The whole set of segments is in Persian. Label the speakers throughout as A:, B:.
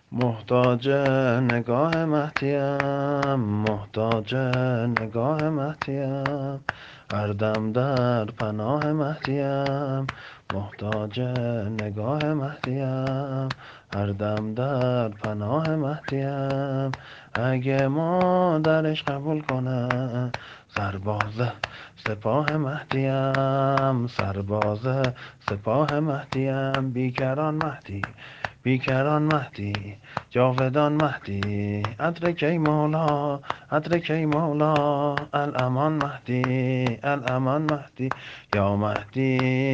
A: محتاج نگاه مهدیم، محتاج نگاه مهدیم، هر دم در پناه مهدیم. محتاج نگاه مهدیم، هر دم در پناه مهدیم. اگه مادرش قبول کنه، سرباز سپاه مهدیم، سرباز سپاه مهدیم. بیکران مهدی، بیکران مهدی، جاودان مهدی. ادرک ای مولا، ادرک ای مولا، الامان مهدی، الامان مهدی. یا مهدی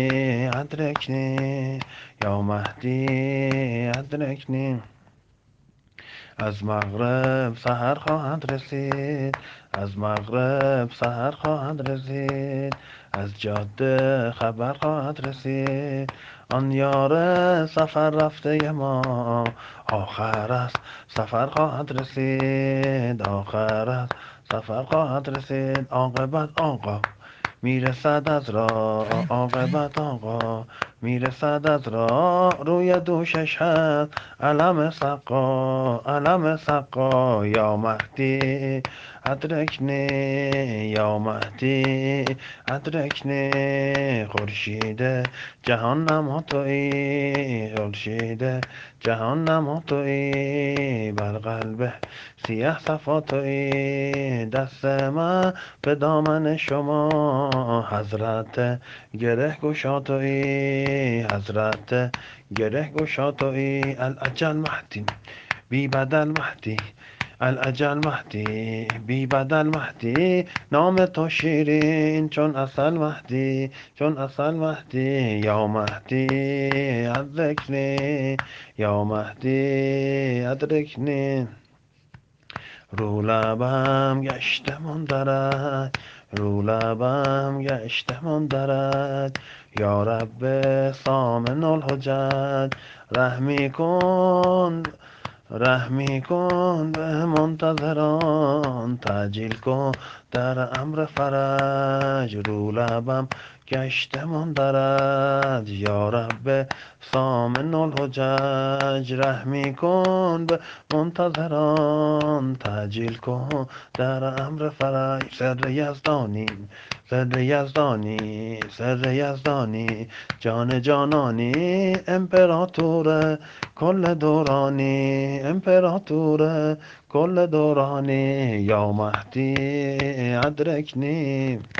A: ادرکنی، یا مهدی ادرکنی. از مغرب سحر خواهد رسید، از مغرب سحر خواهد رسید، از جاده خبر خواهد رسید. آن یار سفر رفته ما، آخر از سفر خواهد رسید، آخر از سفر خواهد رسید. عاقبت آقا میرسد از راه، عاقبت آقا میرسد از راه. روی دوشش هست علم سقا، علم سقا. یا مهدی ادرکنی، یا مهدی ادرکنی. خورشید جهان نما تویی، خورشید جهان نما تویی. بر قلب سیه صفا تویی. دست من به دامن شما، حضرت گره گشا تویی، حضرت گره گشا تویی. الاجل مهدی، بی بدل مهدی، الاجل مهدی، بی بدل مهدی. نام تو شیرین چون عسل مهدی، چون عسل مهدی. یا مهدی ادرکنی، یا مهدی ادرکنی. رو لبم گشته مندرد، رو لبم گشته مندرد. یا رب سامن الحجج، رحمی کن، رحمی کن به منتظران. تعجیل کن در امر فرج. رو لبم گشته مندرد. یا رب سامن الحجج، رحمی کن به منتظران. تعجیل کن در امر فرج. سر یزدانی، سر یزدانی، سر یزدانی. جان جانانی، امپراتور کل دورانی، امپراتور کل دورانی. یا مهدی ادرکنی.